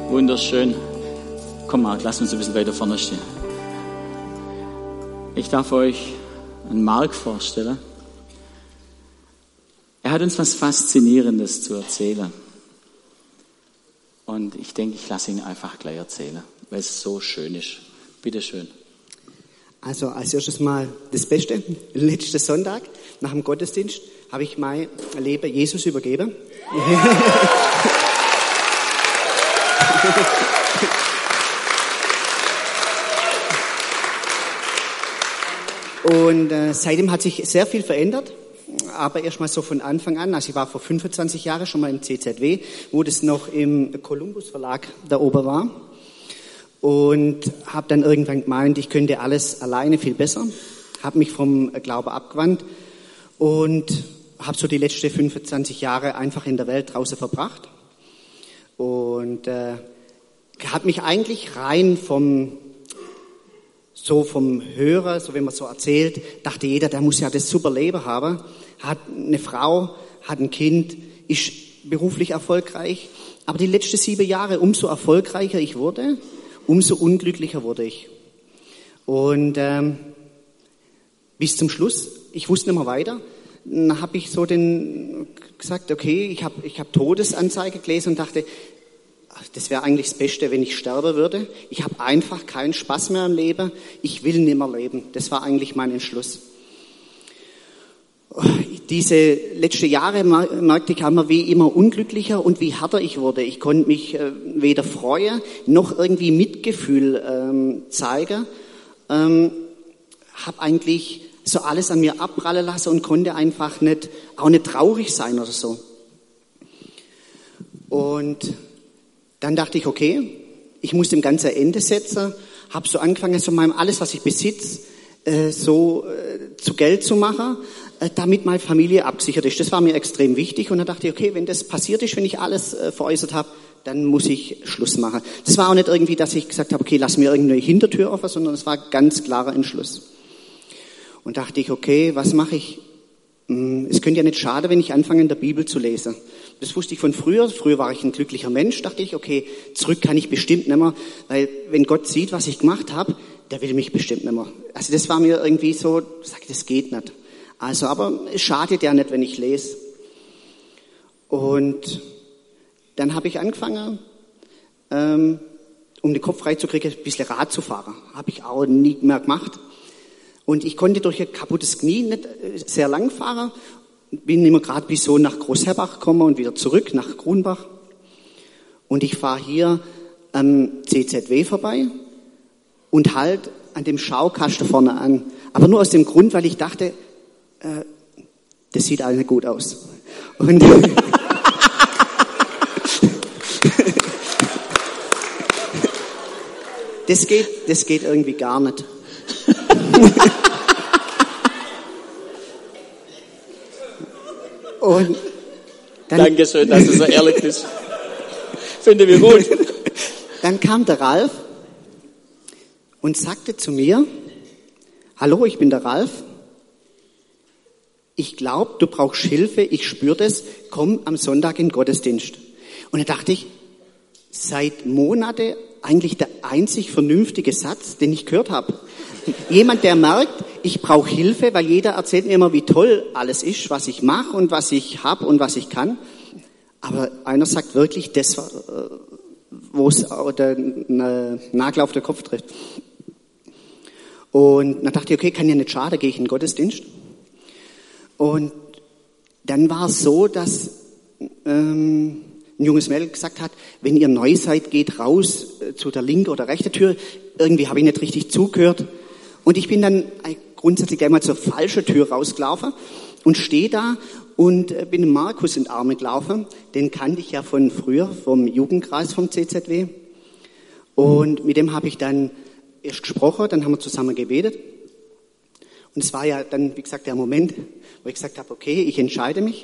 Wunderschön. Komm Marc, lass uns ein bisschen weiter vorne stehen. Ich darf euch einen Marc vorstellen. Er hat uns was Faszinierendes zu erzählen. Und ich denke, ich lasse ihn einfach gleich erzählen, weil es so schön ist. Bitte schön. Also als erstes mal das Beste. Letzten Sonntag nach dem Gottesdienst habe ich mein Leben Jesus übergeben. Und seitdem hat sich sehr viel verändert. Aber erstmal so von Anfang an, also ich war vor 25 Jahren schon mal im CZW, wo das noch im Columbus Verlag da oben war. Und habe dann irgendwann gemeint, ich könnte alles alleine viel besser. Habe mich vom Glauben abgewandt und habe so die letzten 25 Jahre einfach in der Welt draußen verbracht. Und habe mich eigentlich rein vom Hörer, so wenn man so erzählt, dachte jeder, der muss ja das super Leben haben. Hat eine Frau, hat ein Kind, ist beruflich erfolgreich. Aber die letzten 7 Jahre, umso erfolgreicher ich wurde, umso unglücklicher wurde ich. Und bis zum Schluss, ich wusste nicht mehr weiter, dann habe ich so gesagt, okay, ich hab Todesanzeige gelesen und dachte, das wäre eigentlich das Beste, wenn ich sterben würde. Ich habe einfach keinen Spaß mehr am Leben. Ich will nicht mehr leben. Das war eigentlich mein Entschluss. Diese letzten Jahre merkte ich immer, wie immer unglücklicher und wie härter ich wurde. Ich konnte mich weder freuen, noch irgendwie Mitgefühl zeigen. Habe eigentlich so alles an mir abprallen lassen und konnte einfach auch nicht traurig sein oder so. Und dann dachte ich, okay, ich muss dem Ganzen ein Ende setzen. Habe so angefangen, so alles, was ich besitze, zu Geld zu machen, damit meine Familie abgesichert ist. Das war mir extrem wichtig. Und dann dachte ich, okay, wenn das passiert ist, wenn ich alles veräußert habe, dann muss ich Schluss machen. Das war auch nicht irgendwie, dass ich gesagt habe, okay, lass mir irgendeine Hintertür offen, sondern es war ganz klarer Entschluss. Und dachte ich, okay, was mache ich? Es könnte ja nicht schaden, wenn ich anfange, in der Bibel zu lesen. Das wusste ich von früher. Früher war ich ein glücklicher Mensch, dachte ich, okay, zurück kann ich bestimmt nicht mehr, weil wenn Gott sieht, was ich gemacht habe, der will mich bestimmt nicht mehr. Also das war mir irgendwie so, das geht nicht. Also, aber es schadet ja nicht, wenn ich lese. Und dann habe ich angefangen, um den Kopf frei zu kriegen, ein bisschen Rad zu fahren. Habe ich auch nie mehr gemacht. Und ich konnte durch ein kaputtes Knie nicht sehr lang fahren. Bin immer gerade bis so nach Großherbach gekommen und wieder zurück nach Grunbach. Und ich fahre hier am CZW vorbei und halt an dem Schaukasten vorne an. Aber nur aus dem Grund, weil ich dachte, das sieht alles gut aus. Und das geht irgendwie gar nicht. Und Dankeschön, dass du so ehrlich bist. Finde wir gut. Dann kam der Ralf und sagte zu mir, hallo, ich bin der Ralf. Ich glaube, du brauchst Hilfe, ich spüre das, komm am Sonntag in den Gottesdienst. Und da dachte ich, seit Monaten eigentlich der einzig vernünftige Satz, den ich gehört habe. Jemand, der merkt, ich brauche Hilfe, weil jeder erzählt mir immer, wie toll alles ist, was ich mache und was ich habe und was ich kann. Aber einer sagt wirklich das, wo es der Nagel auf den Kopf trifft. Und dann dachte ich, okay, kann ja nicht schaden, gehe ich in den Gottesdienst. Und dann war es so, dass ein junges Mädel gesagt hat, wenn ihr neu seid, geht raus zu der linken oder rechten Tür. Irgendwie habe ich nicht richtig zugehört. Und ich bin dann grundsätzlich einmal zur falschen Tür rausgelaufen und stehe da und bin dem Markus in die Arme gelaufen. Den kannte ich ja von früher, vom Jugendkreis vom CZW. Und mit dem habe ich dann erst gesprochen, dann haben wir zusammen gebetet. Und es war ja dann, wie gesagt, der Moment, wo ich gesagt habe, okay, ich entscheide mich.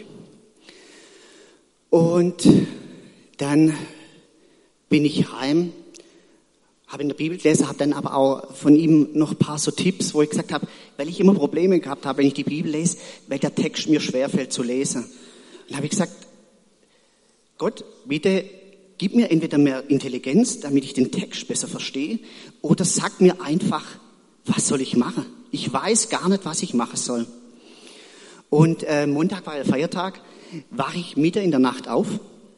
Und dann bin ich heim, habe in der Bibel gelesen, habe dann aber auch von ihm noch ein paar so Tipps, wo ich gesagt habe, weil ich immer Probleme gehabt habe, wenn ich die Bibel lese, weil der Text mir schwerfällt zu lesen. Und dann habe ich gesagt, Gott, bitte gib mir entweder mehr Intelligenz, damit ich den Text besser verstehe, oder sag mir einfach, was soll ich machen? Ich weiß gar nicht, was ich machen soll. Und Montag war der Feiertag, war ich mitten in der Nacht auf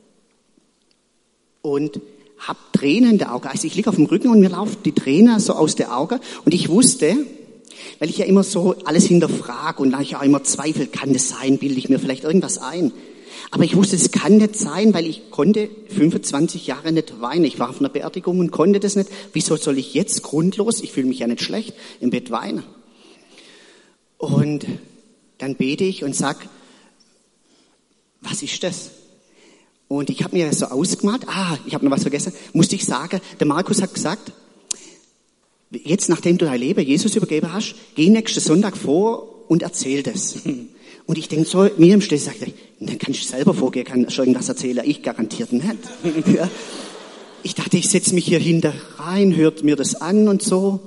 und hab Tränen in den Augen. Also ich liege auf dem Rücken und mir laufen die Tränen so aus den Augen. Und ich wusste, weil ich ja immer so alles hinterfrage und ich auch immer zweifle, kann das sein, bilde ich mir vielleicht irgendwas ein. Aber ich wusste, es kann nicht sein, weil ich konnte 25 Jahre nicht weinen. Ich war auf einer Beerdigung und konnte das nicht. Wieso soll ich jetzt grundlos, ich fühle mich ja nicht schlecht, im Bett weinen? Und dann bete ich und sag, was ist das? Und ich habe mir so ausgemalt, ich habe noch was vergessen, musste ich sagen, der Markus hat gesagt, jetzt nachdem du dein Leben Jesus übergeben hast, geh nächsten Sonntag vor und erzähl das. Und ich denke so, mir im Stich sagt, dann kannst du selber vorgehen, kann schon irgendwas erzählen, ich garantiert nicht. Ja. Ich dachte, ich setze mich hier hinter rein, hört mir das an und so.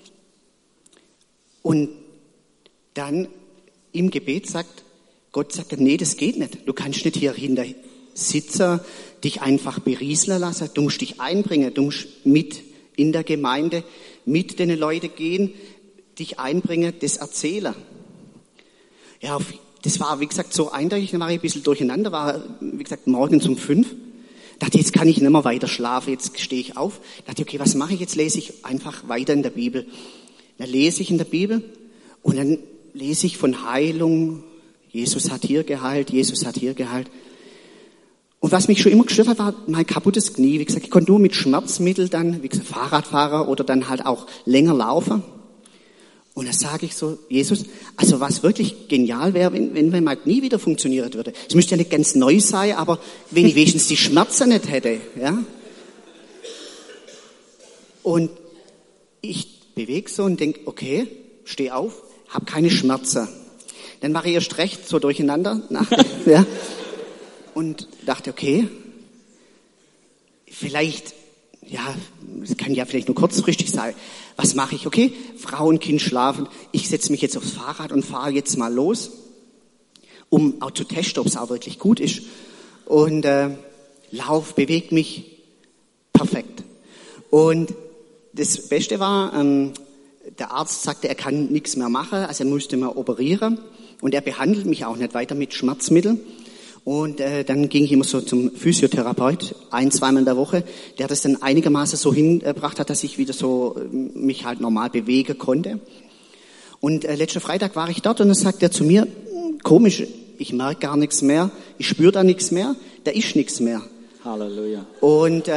Und dann im Gebet sagt Gott, nee, das geht nicht. Du kannst nicht hier hinter sitzen, dich einfach berieseln lassen. Du musst dich einbringen, du musst mit in der Gemeinde, mit den Leuten gehen, dich einbringen, das erzählen. Ja, das war, wie gesagt, so eindeutig, dann war ich ein bisschen durcheinander, war, wie gesagt, morgens um 5. Dachte, jetzt kann ich nicht mehr weiter schlafen, jetzt stehe ich auf. Dachte, okay, was mache ich? Jetzt lese ich einfach weiter in der Bibel. Dann lese ich in der Bibel und dann lese ich von Heilung. Jesus hat hier geheilt, Jesus hat hier geheilt. Und was mich schon immer gestört hat, war mein kaputtes Knie. Wie gesagt, ich konnte nur mit Schmerzmittel dann, wie gesagt, Fahrradfahrer oder dann halt auch länger laufen. Und dann sage ich so, Jesus, also was wirklich genial wäre, wenn mein Knie wieder funktionieren würde. Es müsste ja nicht ganz neu sein, aber wenn ich wenigstens die Schmerzen nicht hätte, ja. Und ich bewege so und denke, okay, steh auf, hab keine Schmerzen. Dann war ich erst recht so durcheinander, ja. Und dachte, okay, vielleicht, ja, es kann ja vielleicht nur kurzfristig sein. Was mache ich? Okay, Frau und Kind schlafen. Ich setze mich jetzt aufs Fahrrad und fahre jetzt mal los, um auch zu testen, ob es auch wirklich gut ist. Und bewege mich perfekt. Und das Beste war, der Arzt sagte, er kann nichts mehr machen, also er musste mal operieren. Und er behandelt mich auch nicht weiter mit Schmerzmitteln. Und dann ging ich immer so zum Physiotherapeut, 1-2 Mal in der Woche, der das dann einigermaßen so hingebracht hat, dass ich wieder so mich halt normal bewegen konnte. Und letzten Freitag war ich dort und dann sagt er zu mir, komisch, ich merke gar nichts mehr, ich spüre da nichts mehr, da ist nichts mehr. Halleluja. Und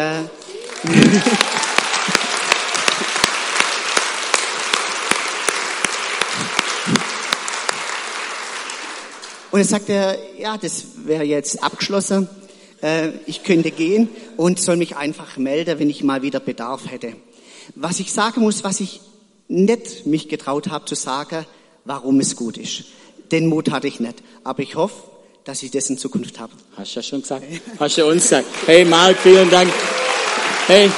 und dann sagt er, ja, das wäre jetzt abgeschlossen, ich könnte gehen und soll mich einfach melden, wenn ich mal wieder Bedarf hätte. Was ich sagen muss, was ich nicht mich getraut habe zu sagen, warum es gut ist. Den Mut hatte ich nicht, aber ich hoffe, dass ich das in Zukunft habe. Hast du ja schon gesagt. Hast du uns gesagt. Hey Marc, vielen Dank. Hey.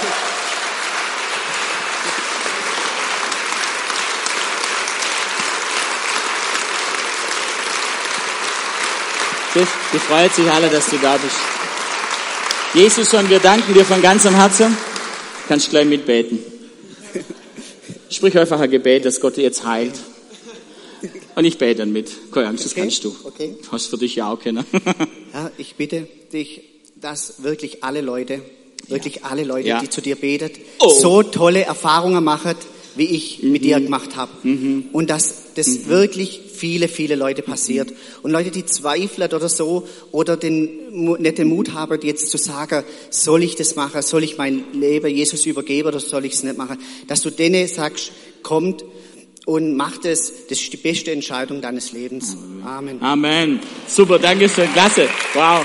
Wir freuen sich alle, dass du da bist. Jesus, und wir danken dir von ganzem Herzen. Du kannst gleich mitbeten. Sprich einfach ein Gebet, dass Gott dir jetzt heilt. Und ich bete dann mit. Keine Angst, das kannst du. Okay. Hast für dich ja auch können. Ja, ich bitte dich, dass wirklich alle Leute, die zu dir beten, so tolle Erfahrungen machen, wie ich mit dir gemacht habe. Und dass das wirklich viele, viele Leute passiert. Und Leute, die zweifeln oder so, oder nicht den Mut haben, jetzt zu sagen, soll ich das machen, soll ich mein Leben Jesus übergeben oder soll ich es nicht machen, dass du denen sagst, kommt und mach das ist die beste Entscheidung deines Lebens. Amen. Amen. Super, danke schön, klasse. Wow.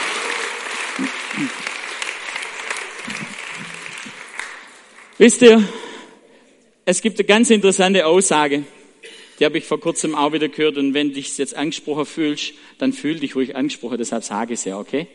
Wisst ihr, es gibt eine ganz interessante Aussage, die habe ich vor kurzem auch wieder gehört, und wenn du dich jetzt angesprochen fühlst, dann fühl dich ruhig angesprochen, deshalb sage ich es ja, okay?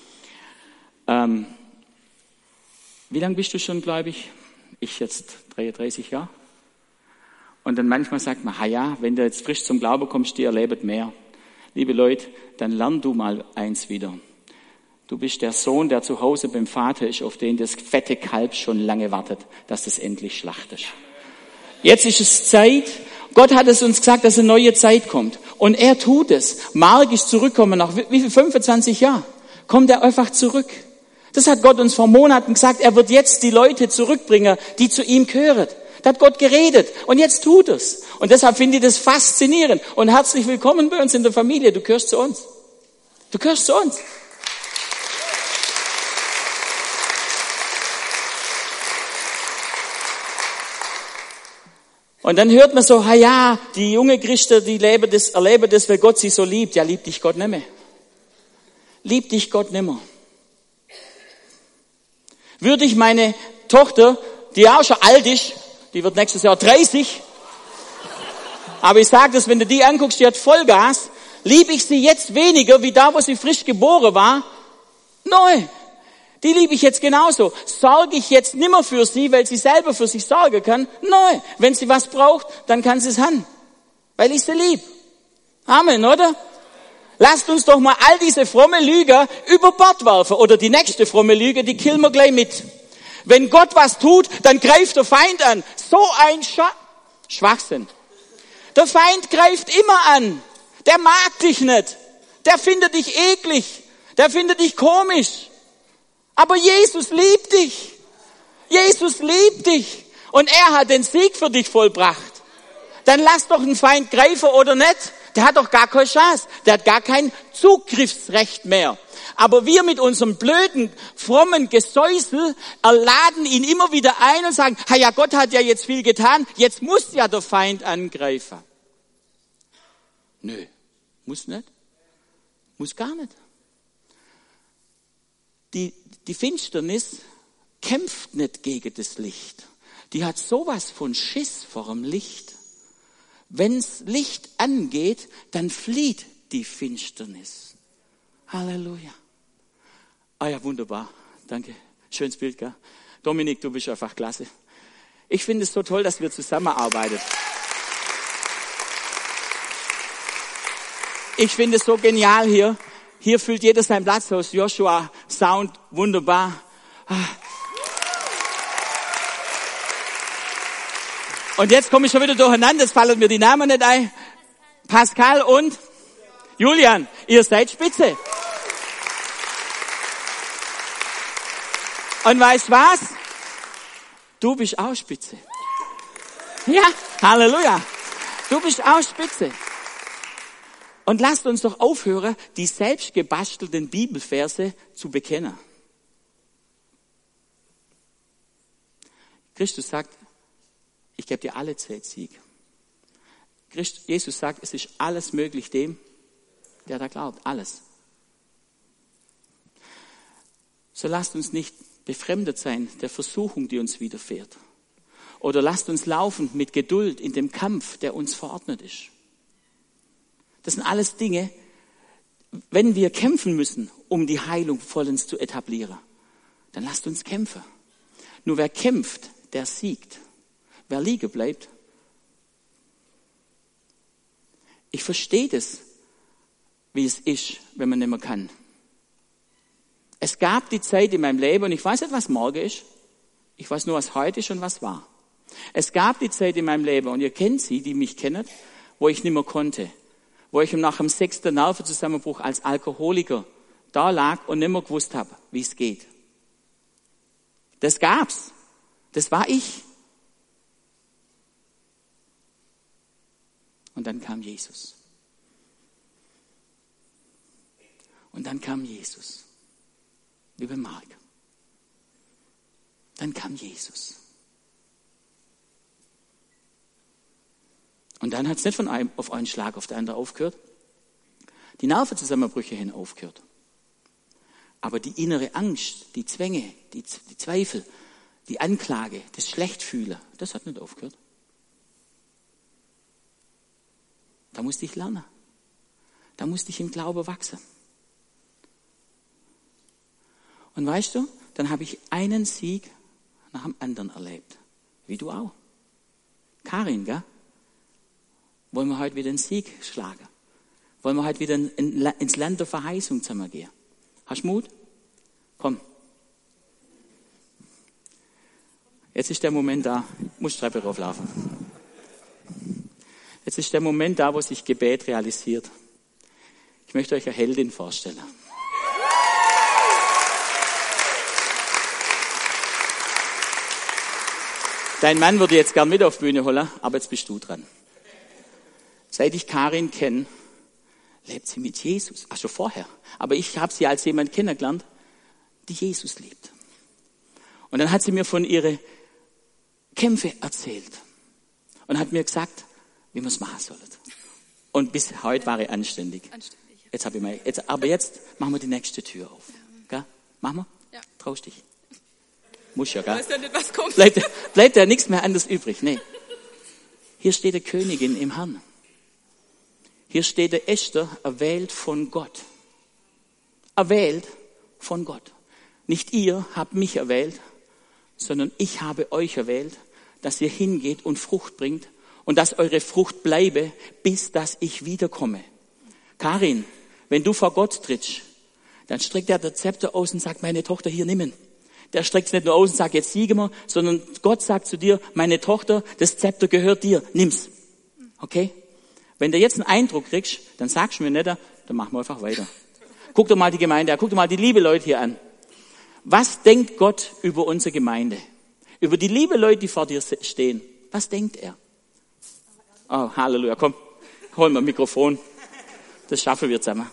Wie lange bist du schon gläubig? Ich jetzt 33 Jahre. Und dann manchmal sagt man, ja, wenn du jetzt frisch zum Glauben kommst, die erleben mehr. Liebe Leute, dann lern du mal eins wieder. Du bist der Sohn, der zu Hause beim Vater ist, auf den das fette Kalb schon lange wartet, dass es endlich schlachtest. Jetzt ist es Zeit. Gott hat es uns gesagt, dass eine neue Zeit kommt. Und er tut es. Mark ist zurückgekommen nach wie viel? 25 Jahren. Kommt er einfach zurück. Das hat Gott uns vor Monaten gesagt. Er wird jetzt die Leute zurückbringen, die zu ihm gehören. Da hat Gott geredet. Und jetzt tut es. Und deshalb finde ich das faszinierend. Und herzlich willkommen bei uns in der Familie. Du gehörst zu uns. Du gehörst zu uns. Und dann hört man so, ja, die junge Christen, die erleben das, weil Gott sie so liebt. Ja, liebt dich Gott nicht mehr. Liebt dich Gott nicht mehr. Würde ich meine Tochter, die auch schon alt ist, die wird nächstes Jahr 30, aber ich sage das, wenn du die anguckst, die hat Vollgas, liebe ich sie jetzt weniger, wie da, wo sie frisch geboren war? Nein. Die liebe ich jetzt genauso. Sorge ich jetzt nimmer für sie, weil sie selber für sich sorgen kann? Nein. Wenn sie was braucht, dann kann sie es haben. Weil ich sie lieb. Amen, oder? Lasst uns doch mal all diese fromme Lüge über Bord werfen. Oder die nächste fromme Lüge, die killen wir gleich mit. Wenn Gott was tut, dann greift der Feind an. So ein Schwachsinn. Der Feind greift immer an. Der mag dich nicht. Der findet dich eklig. Der findet dich komisch. Aber Jesus liebt dich. Jesus liebt dich. Und er hat den Sieg für dich vollbracht. Dann lass doch einen Feind greifen oder nicht. Der hat doch gar keine Chance. Der hat gar kein Zugriffsrecht mehr. Aber wir mit unserem blöden, frommen Gesäusel laden ihn immer wieder ein und sagen, ja, Gott hat ja jetzt viel getan. Jetzt muss ja der Feind angreifen. Nö, muss nicht. Muss gar nicht. Die Finsternis kämpft nicht gegen das Licht. Die hat sowas von Schiss vor dem Licht. Wenn's Licht angeht, dann flieht die Finsternis. Halleluja. Ah ja, wunderbar. Danke. Schönes Bild, gell? Dominik, du bist einfach klasse. Ich finde es so toll, dass wir zusammenarbeiten. Ich finde es so genial hier. Hier füllt jeder seinen Platz aus. Joshua, Sound, wunderbar. Und jetzt komme ich schon wieder durcheinander, jetzt fallen mir die Namen nicht ein. Pascal und Julian, ihr seid spitze. Und weißt was? Du bist auch spitze. Ja, Halleluja. Du bist auch spitze. Und lasst uns doch aufhören, die selbst gebastelten Bibelverse zu bekennen. Christus sagt, ich gebe dir alle Zeit Sieg. Jesus sagt, es ist alles möglich dem, der da glaubt. Alles. So lasst uns nicht befremdet sein der Versuchung, die uns widerfährt. Oder lasst uns laufen mit Geduld in dem Kampf, der uns verordnet ist. Das sind alles Dinge, wenn wir kämpfen müssen, um die Heilung vollends zu etablieren, dann lasst uns kämpfen. Nur wer kämpft, der siegt. Wer liegen bleibt. Ich verstehe das, wie es ist, wenn man nicht mehr kann. Es gab die Zeit in meinem Leben, und ich weiß nicht, was morgen ist. Ich weiß nur, was heute ist und was war. Es gab die Zeit in meinem Leben, und ihr kennt sie, die mich kennen, wo ich nicht mehr konnte. Wo ich nach dem 6. Nervenzusammenbruch als Alkoholiker da lag und nicht mehr gewusst habe, wie es geht. Das gab's. Das war ich. Und dann kam Jesus. Und dann kam Jesus. Liebe Mark. Dann kam Jesus. Und dann hat es nicht von einem auf einen Schlag auf den anderen aufgehört. Die Nervenzusammenbrüche hin aufgehört. Aber die innere Angst, die Zwänge, die Zweifel, die Anklage, das Schlechtfühlen, das hat nicht aufgehört. Da musste ich lernen. Da musste ich im Glaube wachsen. Und weißt du, dann habe ich einen Sieg nach dem anderen erlebt. Wie du auch. Karin, gell? Wollen wir heute wieder einen Sieg schlagen? Wollen wir heute wieder ins Land der Verheißung zusammengehen? Hast du Mut? Komm. Jetzt ist der Moment da. Muss Treppe rauflaufen. Jetzt ist der Moment da, wo sich Gebet realisiert. Ich möchte euch eine Heldin vorstellen. Dein Mann würde jetzt gern mit auf die Bühne holen, aber jetzt bist du dran. Seit ich Karin kenne, lebt sie mit Jesus. Ach, schon vorher. Aber ich habe sie als jemand kennengelernt, die Jesus liebt. Und dann hat sie mir von ihren Kämpfen erzählt. Und hat mir gesagt, wie man es machen soll. Und bis heute war ich anständig. Jetzt habe ich mal, aber jetzt machen wir die nächste Tür auf. Gell? Machen wir? Ja. Traust dich? Muss ja, gell? Weißt du nicht, was kommt? Bleibt ja nichts mehr anderes übrig. Nee. Hier steht eine Königin im Herrn. Hier steht der Esther, erwählt von Gott. Erwählt von Gott. Nicht ihr habt mich erwählt, sondern ich habe euch erwählt, dass ihr hingeht und Frucht bringt und dass eure Frucht bleibe, bis dass ich wiederkomme. Karin, wenn du vor Gott trittst, dann streckt er das Zepter aus und sagt, meine Tochter hier nimm. Der streckt es nicht nur aus und sagt, jetzt siegen wir, sondern Gott sagt zu dir, meine Tochter, das Zepter gehört dir, nimm's. Okay? Wenn du jetzt einen Eindruck kriegst, dann sagst du mir nicht, dann machen wir einfach weiter. Guck doch mal die Gemeinde an, guck doch mal die liebe Leute hier an. Was denkt Gott über unsere Gemeinde? Über die liebe Leute, die vor dir stehen. Was denkt er? Oh, Halleluja, komm, hol mal ein Mikrofon. Das schaffen wir zusammen.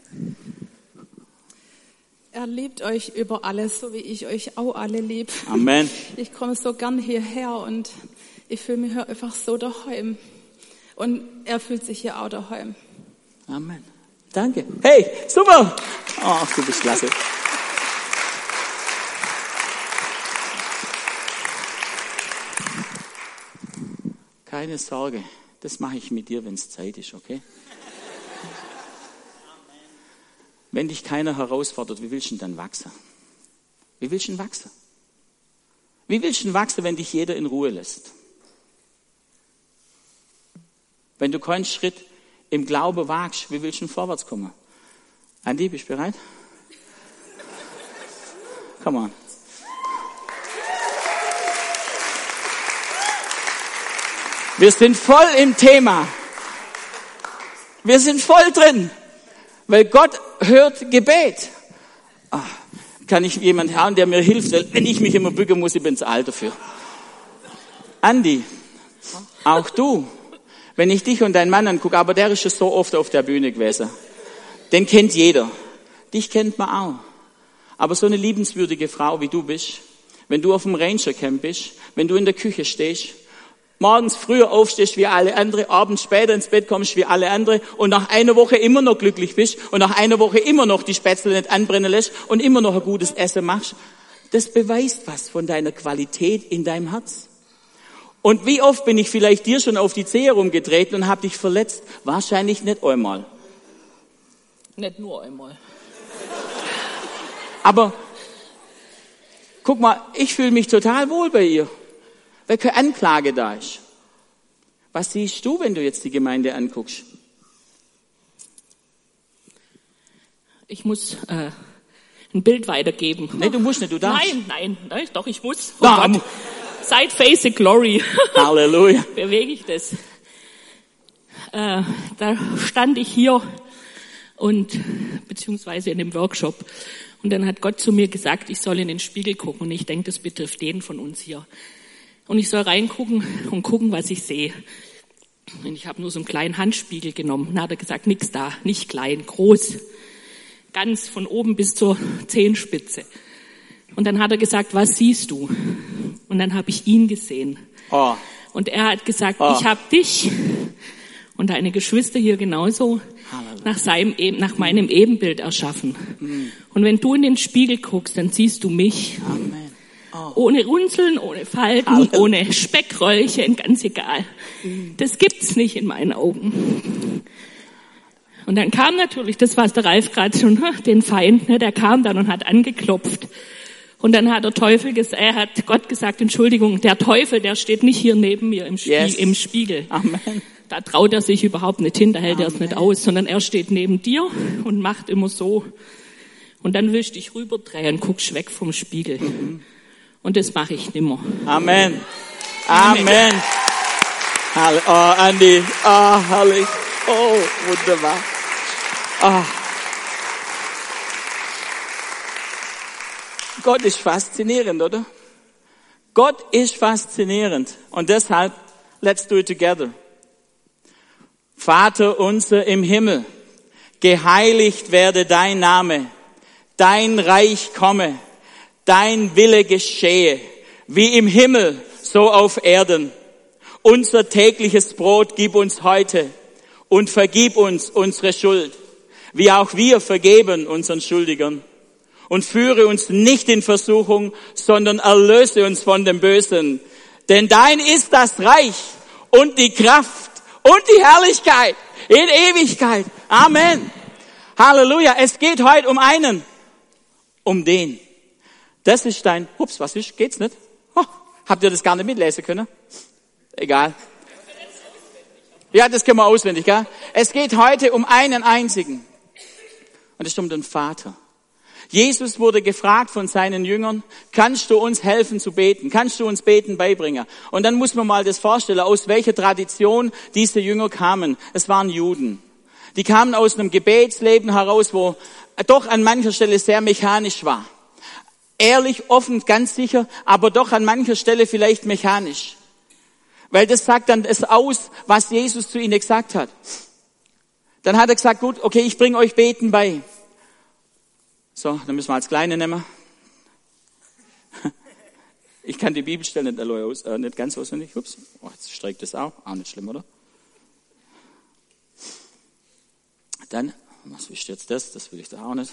Er liebt euch über alles, so wie ich euch auch alle lieb. Amen. Ich komme so gern hierher und ich fühle mich hier einfach so daheim. Und er fühlt sich hier auch daheim. Amen. Danke. Hey, super. Ach, du bist klasse. Keine Sorge, das mache ich mit dir, wenn es Zeit ist, okay? Wenn dich keiner herausfordert, wie willst du denn dann wachsen? Wie willst du denn wachsen? Wie willst du denn wachsen, wenn dich jeder in Ruhe lässt? Wenn du keinen Schritt im Glaube wagst, wie willst du denn vorwärts kommen? Andi, bist du bereit? Come on. Wir sind voll im Thema. Wir sind voll drin. Weil Gott hört Gebet. Ach, kann ich jemand haben, der mir hilft? Weil wenn ich mich immer bücken muss, ich bin zu alt dafür. Andi, auch du, wenn ich dich und deinen Mann angucke, aber der ist schon so oft auf der Bühne gewesen. Den kennt jeder. Dich kennt man auch. Aber so eine liebenswürdige Frau, wie du bist, wenn du auf dem Rangercamp bist, wenn du in der Küche stehst, morgens früher aufstehst wie alle andere, abends später ins Bett kommst wie alle andere und nach einer Woche immer noch glücklich bist und nach einer Woche immer noch die Spätzle nicht anbrennen lässt und immer noch ein gutes Essen machst, das beweist was von deiner Qualität in deinem Herz. Und wie oft bin ich vielleicht dir schon auf die Zehe rumgetreten und habe dich verletzt? Wahrscheinlich nicht einmal. Nicht nur einmal. Aber guck mal, ich fühle mich total wohl bei ihr. Weil keine Anklage da ist. Was siehst du, wenn du jetzt die Gemeinde anguckst? Ich muss ein Bild weitergeben. Nee, du musst nicht, du darfst. Nein, doch, ich muss. Oh Gott. Seit Face the Glory. Halleluja. Bewege ich das. Da stand ich hier und beziehungsweise in dem Workshop. Und dann hat Gott zu mir gesagt, ich soll in den Spiegel gucken. Und ich denke, das betrifft jeden von uns hier. Und ich soll reingucken und gucken, was ich sehe. Und ich habe nur so einen kleinen Handspiegel genommen. Dann hat er gesagt, nix da, nicht klein, groß. Ganz von oben bis zur Zehenspitze. Und dann hat er gesagt, was siehst du? Und dann habe ich ihn gesehen. Oh. Und er hat gesagt, ich habe dich und deine Geschwister hier genauso nach meinem Ebenbild erschaffen. Und wenn du in den Spiegel guckst, dann siehst du mich. Amen. Ohne Runzeln, ohne Falten, ohne Speckröllchen, ganz egal. Das gibt's nicht in meinen Augen. Und dann kam natürlich, das was der Ralf gerade schon, den Feind, der kam dann und hat angeklopft. Und dann hat hat Gott gesagt, Entschuldigung, der Teufel, der steht nicht hier neben mir im Spiegel. Amen. Da traut er sich überhaupt nicht hin, da hält er es nicht aus, sondern er steht neben dir und macht immer so. Und dann willst du dich rüberdrehen, guckst weg vom Spiegel. Und das mache ich nimmer. Amen. Amen. Oh, Andi. Oh, herrlich. Oh, wunderbar. Oh. Gott ist faszinierend, oder? Gott ist faszinierend. Und deshalb, let's do it together. Vater unser im Himmel, geheiligt werde dein Name, dein Reich komme, dein Wille geschehe, wie im Himmel, so auf Erden. Unser tägliches Brot gib uns heute und vergib uns unsere Schuld, wie auch wir vergeben unseren Schuldigern. Und führe uns nicht in Versuchung, sondern erlöse uns von dem Bösen. Denn dein ist das Reich und die Kraft und die Herrlichkeit in Ewigkeit. Amen. Halleluja. Es geht heute um einen. Um den. Das ist dein, was ist, geht's nicht? Oh, habt ihr das gar nicht mitlesen können? Egal. Ja, das können wir auswendig, gell? Es geht heute um einen einzigen. Und es ist um den Vater. Jesus wurde gefragt von seinen Jüngern, kannst du uns helfen zu beten? Kannst du uns Beten beibringen? Und dann muss man mal das vorstellen, aus welcher Tradition diese Jünger kamen. Es waren Juden. Die kamen aus einem Gebetsleben heraus, wo doch an mancher Stelle sehr mechanisch war. Ehrlich, offen, ganz sicher, aber doch an mancher Stelle vielleicht mechanisch. Weil das sagt dann es aus, was Jesus zu ihnen gesagt hat. Dann hat er gesagt, gut, okay, ich bringe euch Beten bei. So, dann müssen wir als Kleine nehmen. Ich kann die Bibelstelle nicht ganz auswendig. Ups, oh, jetzt streckt es auch nicht schlimm, oder? Dann, was ist jetzt das? Das will ich da auch nicht.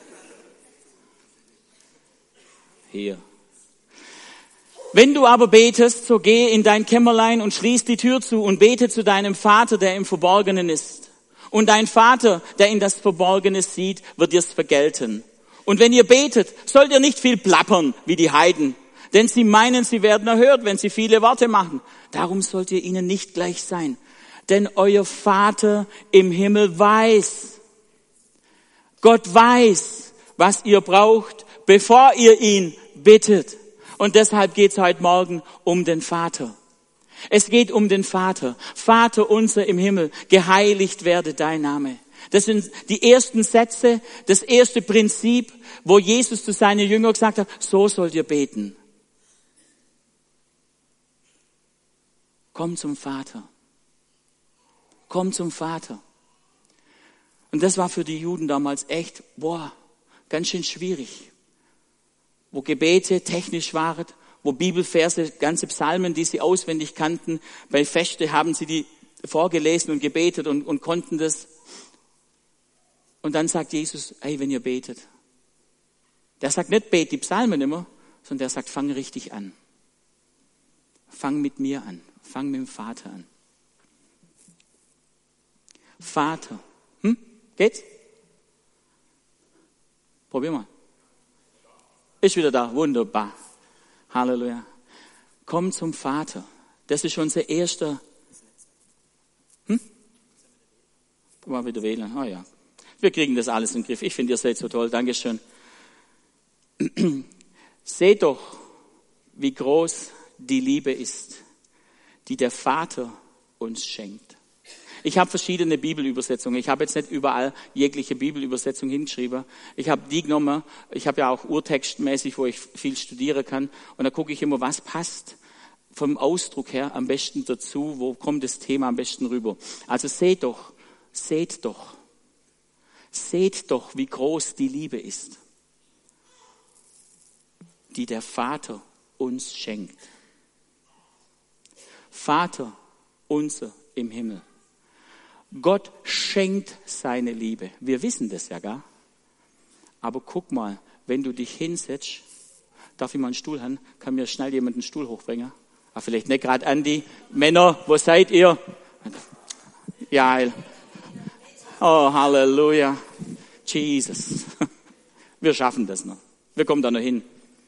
Hier. Wenn du aber betest, so geh in dein Kämmerlein und schließ die Tür zu und bete zu deinem Vater, der im Verborgenen ist. Und dein Vater, der in das Verborgene sieht, wird dir's vergelten. Und wenn ihr betet, sollt ihr nicht viel plappern wie die Heiden, denn sie meinen, sie werden erhört, wenn sie viele Worte machen. Darum sollt ihr ihnen nicht gleich sein, denn euer Vater im Himmel weiß. Gott weiß, was ihr braucht, bevor ihr ihn bittet. Und deshalb geht's heute Morgen um den Vater. Es geht um den Vater. Vater unser im Himmel, geheiligt werde dein Name. Das sind die ersten Sätze, das erste Prinzip, wo Jesus zu seinen Jüngern gesagt hat, so sollt ihr beten. Komm zum Vater. Komm zum Vater. Und das war für die Juden damals echt, ganz schön schwierig. Wo Gebete technisch waren, wo Bibelverse, ganze Psalmen, die sie auswendig kannten, bei Feste haben sie die vorgelesen und gebetet und konnten das. Und dann sagt Jesus, hey, wenn ihr betet. Der sagt nicht, bet die Psalmen immer, sondern der sagt, fang richtig an. Fang mit mir an. Fang mit dem Vater an. Vater. Geht's? Probier mal. Ist wieder da. Wunderbar. Halleluja. Komm zum Vater. Das ist unser erster. Mal wieder wählen. Oh ja. Wir kriegen das alles in den Griff. Ich finde, ihr seid so toll. Dankeschön. Seht doch, wie groß die Liebe ist, die der Vater uns schenkt. Ich habe verschiedene Bibelübersetzungen. Ich habe jetzt nicht überall jegliche Bibelübersetzung hingeschrieben. Ich habe die genommen. Ich habe ja auch urtextmäßig, wo ich viel studieren kann. Und da gucke ich immer, was passt vom Ausdruck her am besten dazu. Wo kommt das Thema am besten rüber? Also seht doch, wie groß die Liebe ist, die der Vater uns schenkt. Vater unser im Himmel. Gott schenkt seine Liebe. Wir wissen das ja gar. Aber guck mal, wenn du dich hinsetzt, darf ich mal einen Stuhl haben? Kann mir schnell jemand einen Stuhl hochbringen? Vielleicht nicht gerade Andi. Männer, wo seid ihr? Ja. Oh, Halleluja. Jesus. Wir schaffen das noch. Wir kommen da noch hin.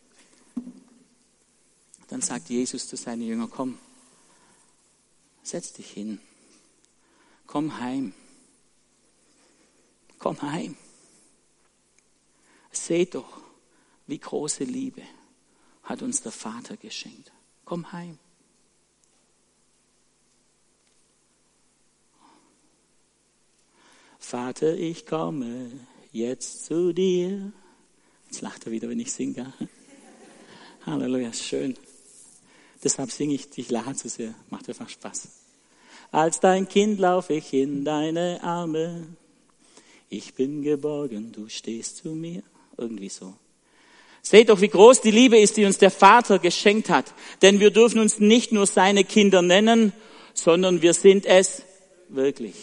Dann sagt Jesus zu seinen Jüngern, komm, setz dich hin. Komm heim. Komm heim. Seht doch, wie große Liebe hat uns der Vater geschenkt. Komm heim. Vater, ich komme jetzt zu dir. Jetzt lacht er wieder, wenn ich singe. Halleluja, schön. Deshalb singe ich lache zu sehr. Macht einfach Spaß. Als dein Kind laufe ich in deine Arme. Ich bin geborgen, du stehst zu mir. Irgendwie so. Seht doch, wie groß die Liebe ist, die uns der Vater geschenkt hat. Denn wir dürfen uns nicht nur seine Kinder nennen, sondern wir sind es wirklich.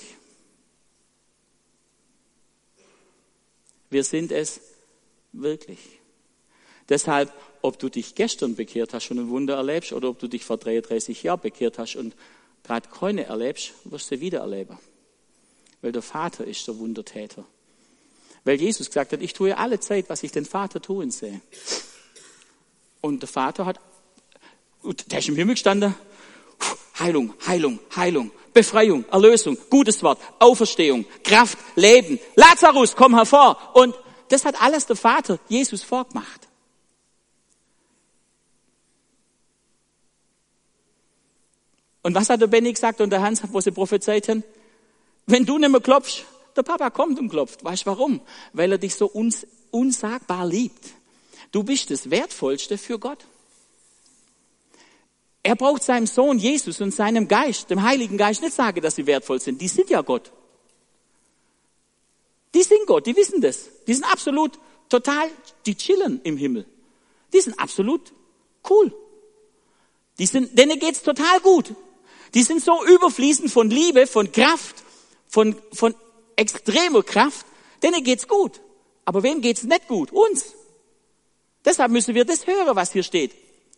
Wir sind es wirklich. Deshalb, ob du dich gestern bekehrt hast und ein Wunder erlebst oder ob du dich vor 33 Jahren bekehrt hast und gerade keine erlebst, wirst du wieder erleben. Weil der Vater ist der Wundertäter. Weil Jesus gesagt hat, ich tue alle Zeit, was ich den Vater tun sehe. Und der Vater hat, der ist im Himmel gestanden, Heilung, Heilung, Heilung, Befreiung, Erlösung, gutes Wort, Auferstehung, Kraft, Leben. Lazarus, komm hervor. Und das hat alles der Vater Jesus vorgemacht. Und was hat der Benny gesagt und der Hans, wo sie prophezeiten? Wenn du nicht mehr klopfst, der Papa kommt und klopft. Weißt du warum? Weil er dich so unsagbar liebt. Du bist das Wertvollste für Gott. Er braucht seinem Sohn Jesus und seinem Geist, dem Heiligen Geist, nicht sagen, dass sie wertvoll sind. Die sind ja Gott. Die sind Gott, die wissen das. Die sind absolut total, die chillen im Himmel. Die sind absolut cool. Denen geht's total gut. Die sind so überfließend von Liebe, von Kraft, von extremer Kraft. Denen geht's gut. Aber wem geht's nicht gut? Uns. Deshalb müssen wir das hören, was hier steht.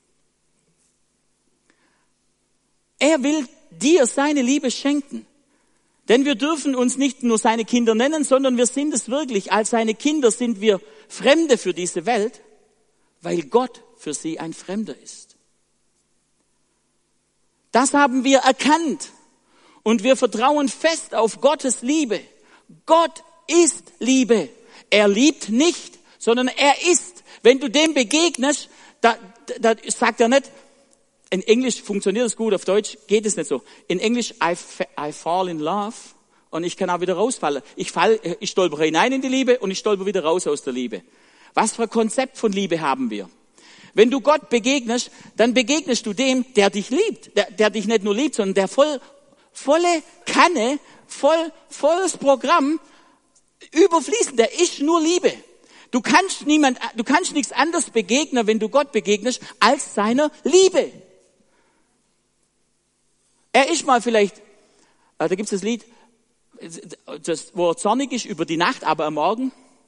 Er will dir seine Liebe schenken. Denn wir dürfen uns nicht nur seine Kinder nennen, sondern wir sind es wirklich. Als seine Kinder sind wir Fremde für diese Welt, weil Gott für sie ein Fremder ist. Das haben wir erkannt. Und wir vertrauen fest auf Gottes Liebe. Gott ist Liebe. Er liebt nicht, sondern er ist. Wenn du dem begegnest, da sagt er nicht, in Englisch funktioniert es gut, auf Deutsch geht es nicht so. In Englisch, I fall in love und ich kann auch wieder rausfallen. Ich stolpere hinein in die Liebe und ich stolpere wieder raus aus der Liebe. Was für ein Konzept von Liebe haben wir? Wenn du Gott begegnest, dann begegnest du dem, der dich liebt. Der dich nicht nur liebt, sondern der volle Kanne, volles Programm, überfließend, der ist nur Liebe. Du kannst nichts anderes begegnen, wenn du Gott begegnest, als seiner Liebe. Er ist mal vielleicht, da gibt's das Lied, wo er zornig ist über die Nacht, aber am Morgen.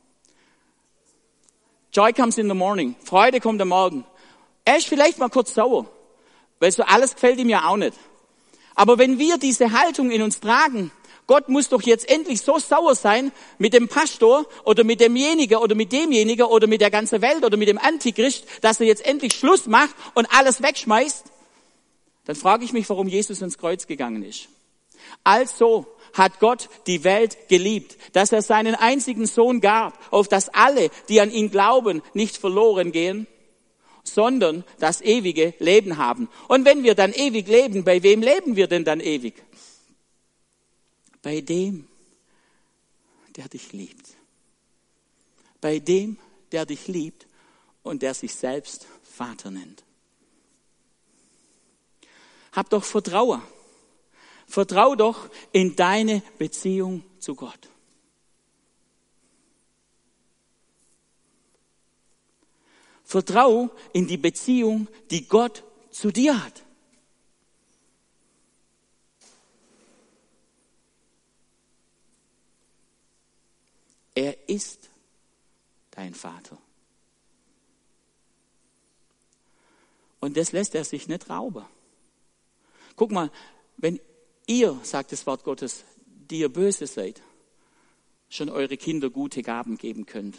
Joy comes in the morning. Freude kommt am Morgen. Er ist vielleicht mal kurz sauer, weil so alles gefällt ihm ja auch nicht. Aber wenn wir diese Haltung in uns tragen, Gott muss doch jetzt endlich so sauer sein mit dem Pastor oder mit demjenigen oder mit demjenigen oder mit der ganzen Welt oder mit dem Antichrist, dass er jetzt endlich Schluss macht und alles wegschmeißt, dann frage ich mich, warum Jesus ins Kreuz gegangen ist. Also hat Gott die Welt geliebt, dass er seinen einzigen Sohn gab, auf dass alle, die an ihn glauben, nicht verloren gehen, sondern das ewige Leben haben. Und wenn wir dann ewig leben, bei wem leben wir denn dann ewig? Bei dem, der dich liebt. Bei dem, der dich liebt und der sich selbst Vater nennt. Hab doch Vertrauen. Vertrau doch in deine Beziehung zu Gott. Vertrau in die Beziehung, die Gott zu dir hat. Er ist dein Vater. Und das lässt er sich nicht rauben. Guck mal, wenn ihr, sagt das Wort Gottes, die ihr böse seid, schon eure Kinder gute Gaben geben könnt.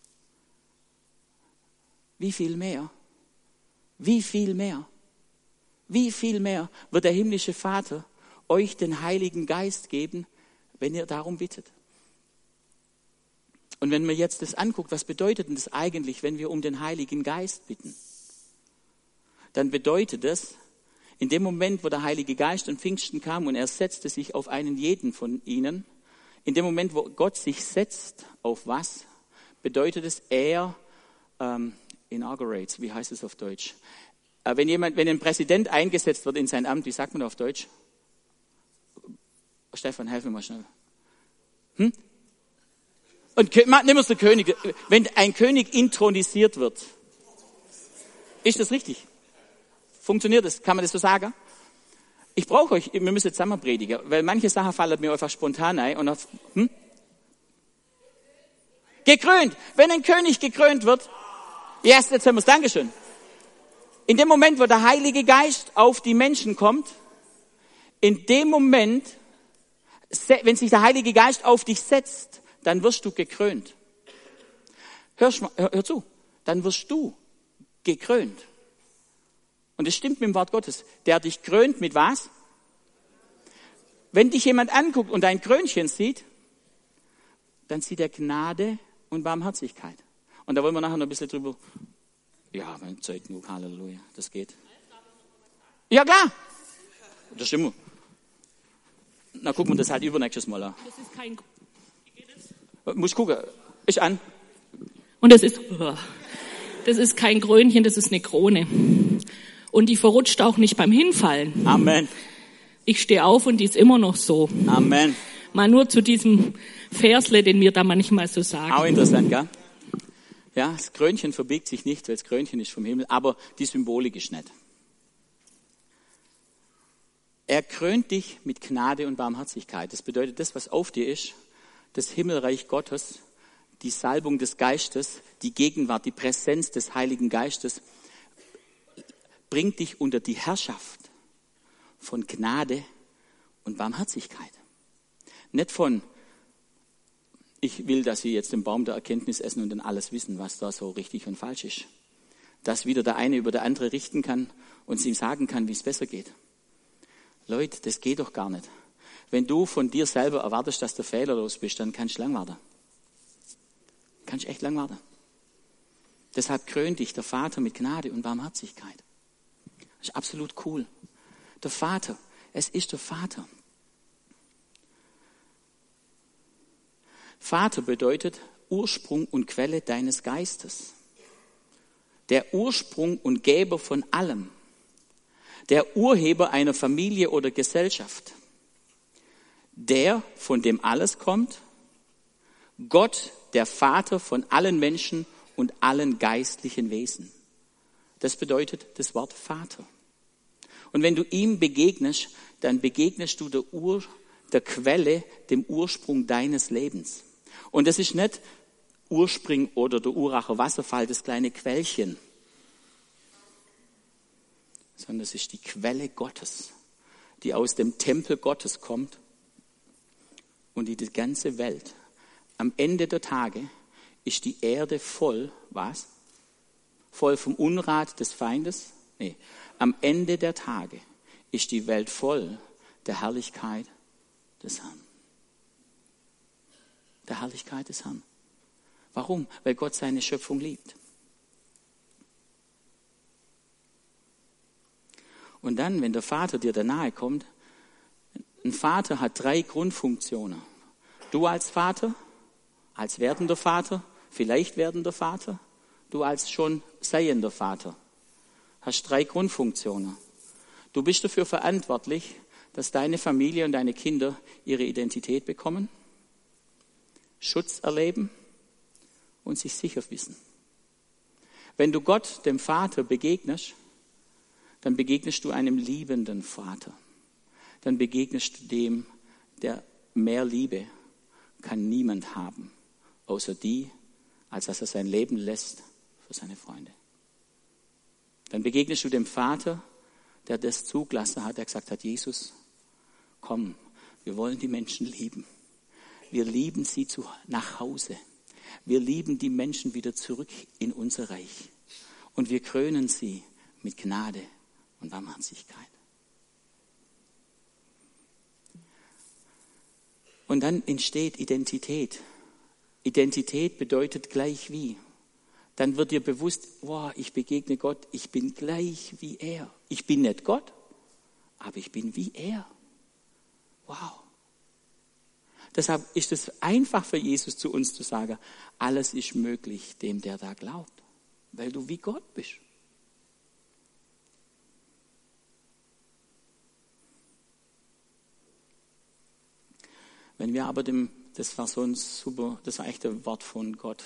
Wie viel mehr? Wie viel mehr? Wie viel mehr wird der himmlische Vater euch den Heiligen Geist geben, wenn ihr darum bittet? Und wenn man jetzt das anguckt, was bedeutet denn das eigentlich, wenn wir um den Heiligen Geist bitten? Dann bedeutet das, in dem Moment, wo der Heilige Geist an Pfingsten kam und er setzte sich auf einen jeden von ihnen, in dem Moment, wo Gott sich setzt auf was, bedeutet es, er inaugurates, wie heißt es auf Deutsch? Wenn ein Präsident eingesetzt wird in sein Amt, wie sagt man auf Deutsch? Stefan, helf mir mal schnell. Und nimm uns der König. Wenn ein König intronisiert wird, ist das richtig? Funktioniert das? Kann man das so sagen? Ich brauche euch, wir müssen jetzt zusammen predigen, weil manche Sachen fallen mir einfach spontan ein. Und gekrönt. Wenn ein König gekrönt wird, yes, jetzt haben wir es, Dankeschön. In dem Moment, wo der Heilige Geist auf die Menschen kommt, in dem Moment, wenn sich der Heilige Geist auf dich setzt, dann wirst du gekrönt. Hör zu, dann wirst du gekrönt. Und es stimmt mit dem Wort Gottes. Der dich krönt mit was? Wenn dich jemand anguckt und ein Krönchen sieht, dann sieht er Gnade und Barmherzigkeit. Und da wollen wir nachher noch ein bisschen drüber. Ja, mein Zeit genug, Halleluja, das geht. Ja, klar. Das stimmt. Na, gucken wir das halt übernächstes Mal an. Das ist kein. Muss gucken. Ich an. Und das ist kein Krönchen, das ist eine Krone. Und die verrutscht auch nicht beim Hinfallen. Amen. Ich stehe auf und die ist immer noch so. Amen. Mal nur zu diesem Versle, den wir da manchmal so sagen. Auch interessant, gell? Ja, das Krönchen verbiegt sich nicht, weil das Krönchen ist vom Himmel, aber die Symbolik ist nicht. Er krönt dich mit Gnade und Barmherzigkeit. Das bedeutet, das, was auf dir ist, das Himmelreich Gottes, die Salbung des Geistes, die Gegenwart, die Präsenz des Heiligen Geistes, bringt dich unter die Herrschaft von Gnade und Barmherzigkeit. Nicht von, ich will, dass Sie jetzt den Baum der Erkenntnis essen und dann alles wissen, was da so richtig und falsch ist. Dass wieder der eine über der andere richten kann und ihm sagen kann, wie es besser geht. Leute, das geht doch gar nicht. Wenn du von dir selber erwartest, dass du fehlerlos bist, dann kannst du lang warten. Kannst echt lang warten. Deshalb krönt dich der Vater mit Gnade und Barmherzigkeit. Das ist absolut cool. Der Vater, es ist der Vater. Vater bedeutet Ursprung und Quelle deines Geistes. Der Ursprung und Geber von allem. Der Urheber einer Familie oder Gesellschaft. Der, von dem alles kommt. Gott, der Vater von allen Menschen und allen geistlichen Wesen. Das bedeutet das Wort Vater. Und wenn du ihm begegnest, dann begegnest du der Quelle, dem Ursprung deines Lebens. Und das ist nicht Urspring oder der Uracher Wasserfall, das kleine Quellchen, sondern es ist die Quelle Gottes, die aus dem Tempel Gottes kommt und die ganze Welt. Am Ende der Tage ist die Erde voll, was? Voll vom Unrat des Feindes? Nee. Am Ende der Tage ist die Welt voll der Herrlichkeit des Herrn. Der Herrlichkeit des Herrn. Warum? Weil Gott seine Schöpfung liebt. Und dann, wenn der Vater dir da nahe kommt, ein Vater hat 3 Grundfunktionen. Du als Vater, als werdender Vater, vielleicht werdender Vater, du als schon seiender Vater, hast 3 Grundfunktionen. Du bist dafür verantwortlich, dass deine Familie und deine Kinder ihre Identität bekommen, Schutz erleben und sich sicher wissen. Wenn du Gott, dem Vater, begegnest, dann begegnest du einem liebenden Vater. Dann begegnest du dem, der mehr Liebe kann niemand haben, außer die, als dass er sein Leben lässt für seine Freunde. Dann begegnest du dem Vater, der das zugelassen hat, der gesagt hat, Jesus, komm, wir wollen die Menschen lieben. Wir lieben sie nach Hause. Wir lieben die Menschen wieder zurück in unser Reich. Und wir krönen sie mit Gnade und Barmherzigkeit. Und dann entsteht Identität. Identität bedeutet gleich wie. Dann wird dir bewusst, wow, ich begegne Gott, ich bin gleich wie er. Ich bin nicht Gott, aber ich bin wie er. Wow. Deshalb ist es einfach für Jesus zu uns zu sagen, alles ist möglich dem, der da glaubt, weil du wie Gott bist. Wenn wir aber das war so ein super, das war echt ein Wort von Gott,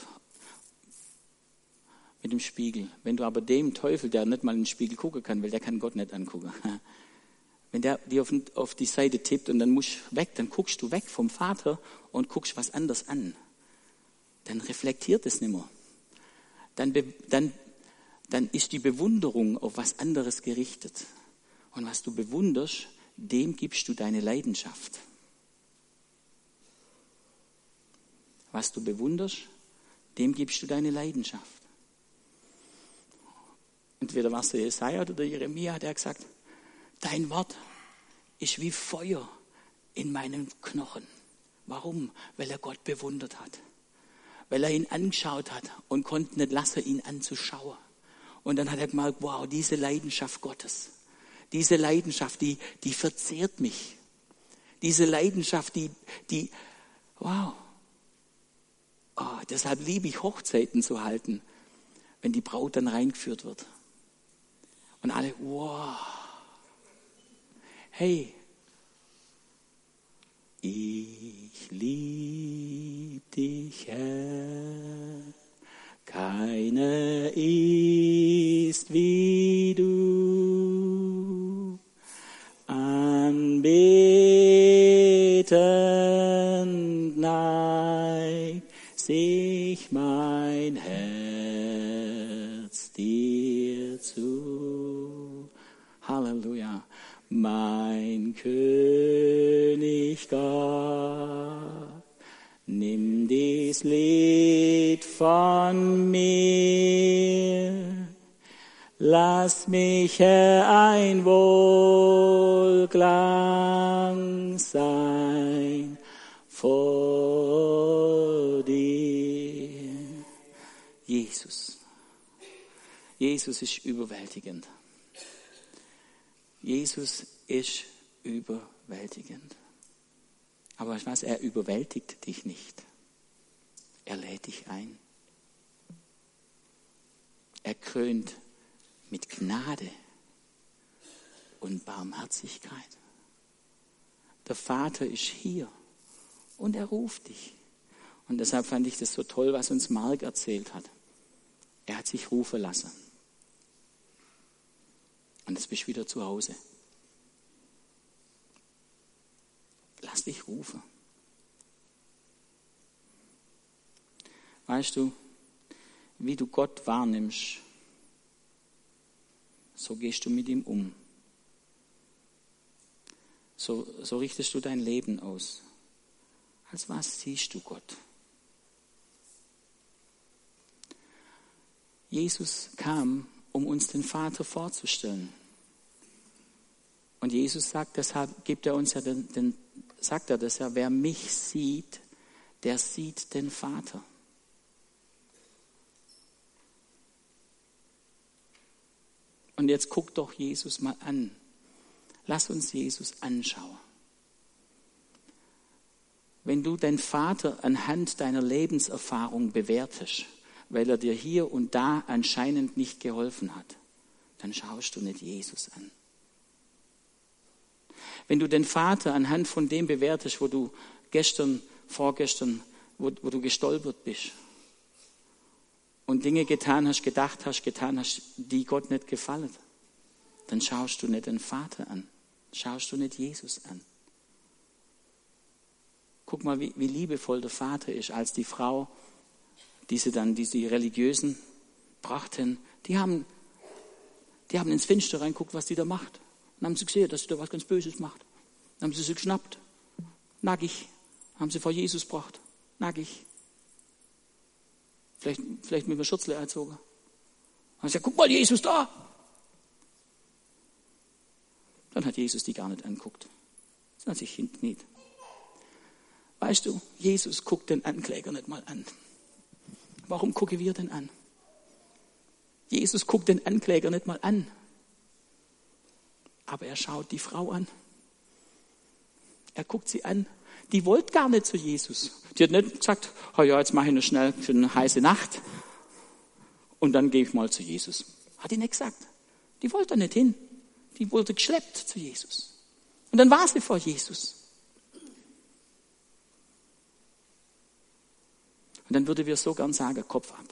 mit dem Spiegel. Wenn du aber dem Teufel, der nicht mal in den Spiegel gucken kann, weil der kann Gott nicht angucken, wenn der dir auf die Seite tippt und dann musst du weg, dann guckst du weg vom Vater und guckst was anderes an. Dann reflektiert es nicht mehr. Dann ist die Bewunderung auf was anderes gerichtet. Und was du bewunderst, dem gibst du deine Leidenschaft. Was du bewunderst, dem gibst du deine Leidenschaft. Entweder war es der Jesaja oder der Jeremia, der hat gesagt, dein Wort ist wie Feuer in meinen Knochen. Warum? Weil er Gott bewundert hat. Weil er ihn angeschaut hat und konnte nicht lassen, ihn anzuschauen. Und dann hat er gemerkt, wow, diese Leidenschaft Gottes, diese Leidenschaft, die verzehrt mich. Diese Leidenschaft, wow. Oh, deshalb liebe ich Hochzeiten zu halten, wenn die Braut dann reingeführt wird. Und alle, wow. Hey, ich lieb dich, Herr, keiner ist wie du, anbetend neigt sich mein Herz dir zu. Halleluja. Mein König Gott, nimm dies Lied von mir, lass mich, Herr, ein Wohlklang sein vor dir. Jesus ist überwältigend. Jesus ist überwältigend. Aber weißt du was? Er überwältigt dich nicht. Er lädt dich ein. Er krönt mit Gnade und Barmherzigkeit. Der Vater ist hier und er ruft dich. Und deshalb fand ich das so toll, was uns Mark erzählt hat. Er hat sich rufen lassen. Und jetzt bist du wieder zu Hause. Lass dich rufen. Weißt du, wie du Gott wahrnimmst, so gehst du mit ihm um. So richtest du dein Leben aus. Als was siehst du Gott? Jesus kam, um uns den Vater vorzustellen. Und Jesus sagt, deshalb gibt er uns ja sagt er das ja, wer mich sieht, der sieht den Vater. Und jetzt guck doch Jesus mal an. Lass uns Jesus anschauen. Wenn du den Vater anhand deiner Lebenserfahrung bewertest, weil er dir hier und da anscheinend nicht geholfen hat, dann schaust du nicht Jesus an. Wenn du den Vater anhand von dem bewertest, wo du vorgestern, wo du gestolpert bist und Dinge getan hast, die Gott nicht gefallen, dann schaust du nicht den Vater an, schaust du nicht Jesus an. Guck mal, wie liebevoll der Vater ist, als die Frau, diese Religiösen brachten, die haben ins Fenster reinguckt, was die da macht. Dann haben sie gesehen, dass sie da was ganz Böses macht. Dann haben sie geschnappt, nackig, haben sie vor Jesus gebracht, nackig. Vielleicht mit einem Schurzle erzogen. Dann haben sie gesagt, guck mal, Jesus da. Dann hat Jesus die gar nicht angeguckt. Dann hat sich hingekniet. Weißt du, Jesus guckt den Ankläger nicht mal an. Warum gucken wir denn an? Jesus guckt den Ankläger nicht mal an. Aber er schaut die Frau an. Er guckt sie an. Die wollte gar nicht zu Jesus. Die hat nicht gesagt, oh ja, jetzt mache ich noch schnell für eine heiße Nacht und dann gehe ich mal zu Jesus. Hat die nicht gesagt. Die wollte da nicht hin. Die wurde geschleppt zu Jesus. Und dann war sie vor Jesus. Und dann würde wir so gern sagen, Kopf ab.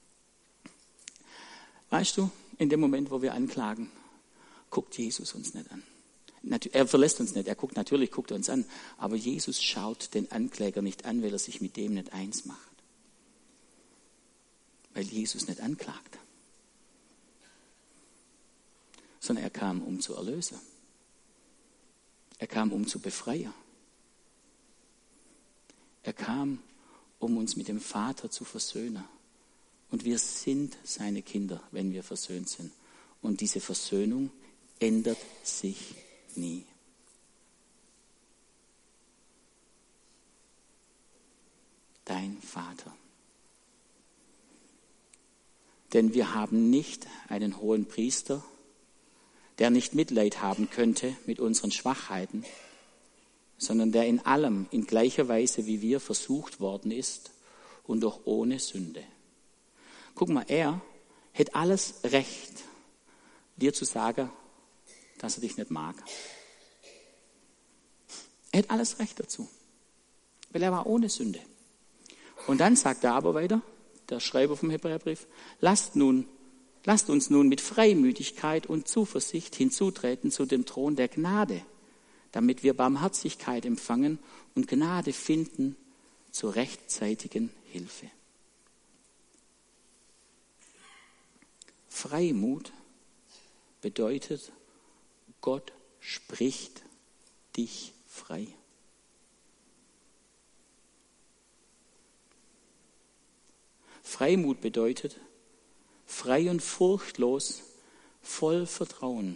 Weißt du, in dem Moment, wo wir anklagen, guckt Jesus uns nicht an. Er verlässt uns nicht, natürlich guckt er uns an, aber Jesus schaut den Ankläger nicht an, weil er sich mit dem nicht eins macht. Weil Jesus nicht anklagt. Sondern er kam, um zu erlösen. Er kam, um zu befreien. Er kam, um uns mit dem Vater zu versöhnen. Und wir sind seine Kinder, wenn wir versöhnt sind. Und diese Versöhnung ändert sich nie. Dein Vater. Denn wir haben nicht einen hohen Priester, der nicht Mitleid haben könnte mit unseren Schwachheiten, sondern der in allem in gleicher Weise wie wir versucht worden ist und doch ohne Sünde. Guck mal, er hätte alles Recht, dir zu sagen, dass er dich nicht mag. Er hat alles Recht dazu, weil er war ohne Sünde. Und dann sagt er aber weiter, der Schreiber vom Hebräerbrief, lasst uns nun mit Freimütigkeit und Zuversicht hinzutreten zu dem Thron der Gnade, damit wir Barmherzigkeit empfangen und Gnade finden zur rechtzeitigen Hilfe. Freimut bedeutet, Gott spricht dich frei. Freimut bedeutet, frei und furchtlos, voll Vertrauen,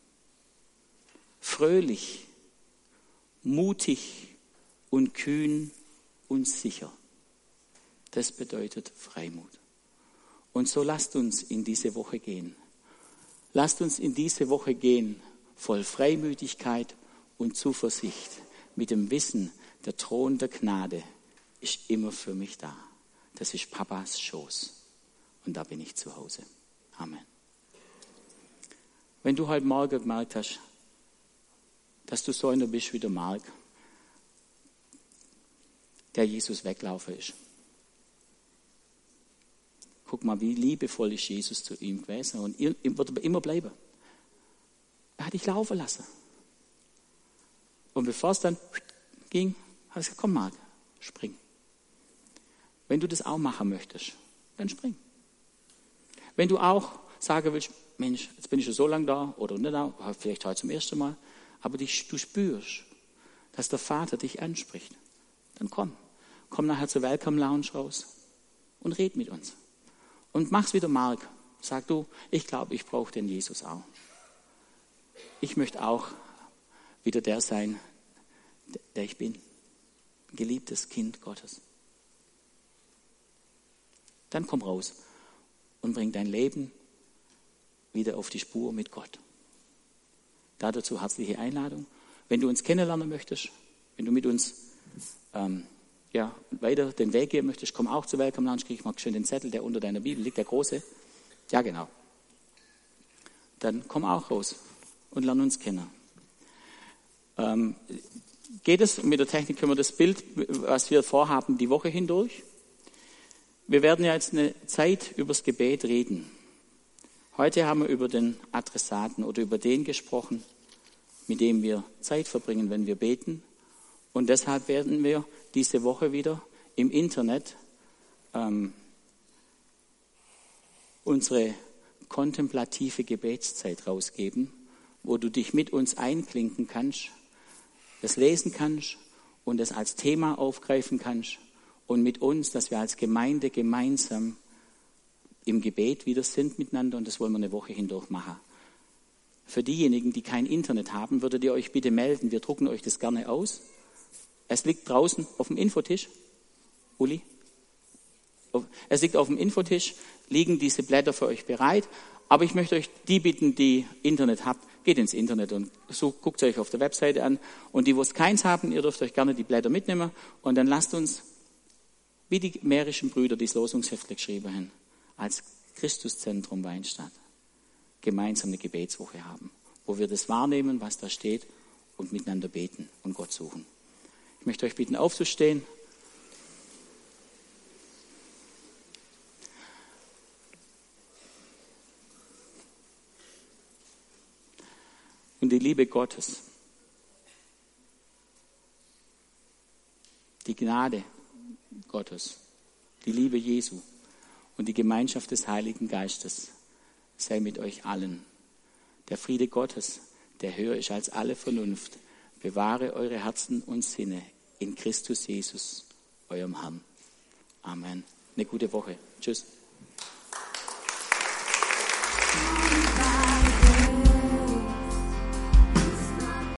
fröhlich, mutig und kühn und sicher. Das bedeutet Freimut. Und so lasst uns in diese Woche gehen. Lasst uns in diese Woche gehen, voll Freimütigkeit und Zuversicht, mit dem Wissen, der Thron der Gnade ist immer für mich da. Das ist Papas Schoß. Und da bin ich zu Hause. Amen. Wenn du heute Morgen gemerkt hast, dass du so einer bist wie der Mark, der Jesus weglaufen ist. Guck mal, wie liebevoll ist Jesus zu ihm gewesen und wird immer bleiben. Er hat dich laufen lassen. Und bevor es dann ging, hat er gesagt, komm Mark, spring. Wenn du das auch machen möchtest, dann spring. Wenn du auch sagen willst, Mensch, jetzt bin ich schon so lange da oder nicht da, vielleicht heute zum ersten Mal, aber du spürst, dass der Vater dich anspricht, dann komm. Komm nachher zur Welcome Lounge raus und red mit uns. Und mach's wieder Mark. Sag du, ich glaube, ich brauche den Jesus auch. Ich möchte auch wieder der sein, der ich bin. Ein geliebtes Kind Gottes. Dann komm raus und bring dein Leben wieder auf die Spur mit Gott. Dazu herzliche Einladung. Wenn du uns kennenlernen möchtest, wenn du mit uns weiter den Weg gehen möchtest, komm auch zur Welcome Lounge, krieg mal schön den Zettel, der unter deiner Bibel liegt, der große. Ja, genau. Dann komm auch raus und lern uns kennen. Geht es, mit der Technik können wir das Bild, was wir vorhaben, die Woche hindurch. Wir werden ja jetzt eine Zeit übers Gebet reden. Heute haben wir über den Adressaten oder über den gesprochen, mit dem wir Zeit verbringen, wenn wir beten. Und deshalb werden wir diese Woche wieder im Internet unsere kontemplative Gebetszeit rausgeben, wo du dich mit uns einklinken kannst, das lesen kannst und das als Thema aufgreifen kannst und mit uns, dass wir als Gemeinde gemeinsam im Gebet wieder sind miteinander und das wollen wir eine Woche hindurch machen. Für diejenigen, die kein Internet haben, würdet ihr euch bitte melden. Wir drucken euch das gerne aus. Es liegt draußen auf dem Infotisch. Uli? Es liegt auf dem Infotisch, liegen diese Blätter für euch bereit. Aber ich möchte euch die bitten, die Internet habt, geht ins Internet und guckt euch auf der Webseite an. Und die, wo es keins haben, ihr dürft euch gerne die Blätter mitnehmen. Und dann lasst uns, wie die mährischen Brüder, die das Losungsheftle geschrieben haben, als Christuszentrum Weinstadt gemeinsam eine Gebetswoche haben, wo wir das wahrnehmen, was da steht und miteinander beten und Gott suchen. Ich möchte euch bitten, aufzustehen. Und die Liebe Gottes, die Gnade Gottes, die Liebe Jesu und die Gemeinschaft des Heiligen Geistes sei mit euch allen. Der Friede Gottes, der höher ist als alle Vernunft, bewahre eure Herzen und Sinne in Christus Jesus, eurem Herrn. Amen. Eine gute Woche. Tschüss.